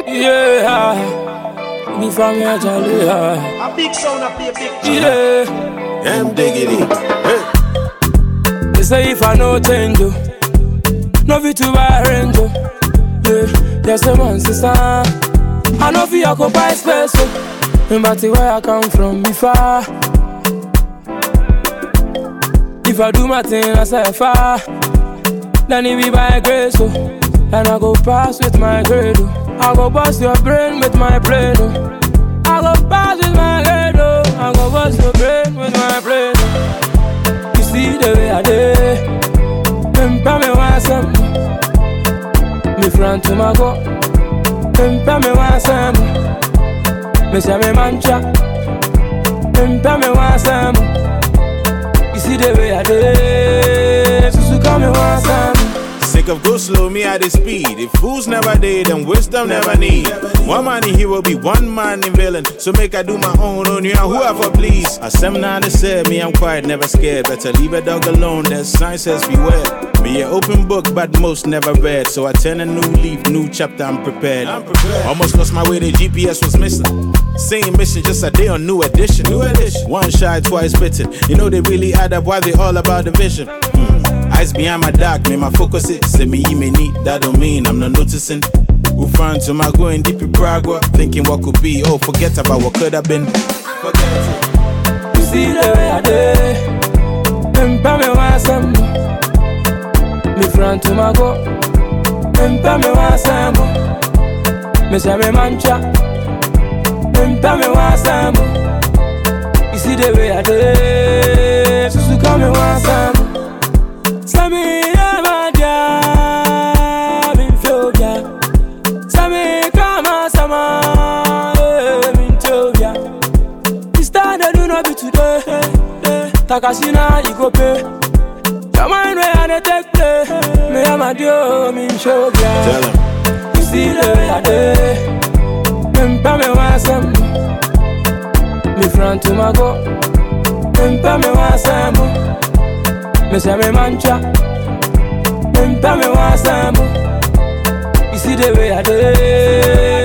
Yeah, me from your jolly. A big sound, a big. Yeah, M diggity. Hey. they say if I no change you, no fit to buy range you. Yeah, there's a man sister. I know fi occupy space. Remember to where I come from before. If I do my thing, I say far. Then it be by grace, oh. And I go pass with my grade, oh. I go bust your brain with my plane, oh. I go pass with my grade, oh. I go bust your brain with my plane, oh. You see the way I did. Pimpa me want some. Me front to my go. Pimpa me want some. Me say me mancha. Pimpa me want some. You see the way I did. Susu come me want some. Sick of go slow, me at the speed. If fools never did, then wisdom never need. One man in hero be one man in villain. So make I do my own on you and whoever please. A seminar they said, me I'm quiet, never scared. Better leave a dog alone, that sign says beware. Me an open book, but most never read. So I turn a new leaf, new chapter, I'm prepared. Almost lost my way, the GPS was missing. Same mission, just a day on new edition. One shy, twice bitten. You know they really add up, why they all about the vision. Eyes behind my dark, may my focus it. Say me, may need, that don't mean I'm not noticing. Who find to my going deep in Prague, thinking what could be. Oh, forget about what could have been. Forget it. You see the way I did. Pimpa me want some. Me front to my go. Pimpa me want some. Me say me mancha. Pimpa me want some. You see the way I did. Susu come me want some. Sami Amadia, Minfobia. Sami Kama Sama, Mintobia. This time they do not be today. Takashina, you go pay. Your mind where I take play. Me Amadio, Minfobia. Tell him. You see the way I did. Pimpa me want some. Me front to my go. Pimpa me want some. Me say me mancha. Pimpa me want some. You see the way I did.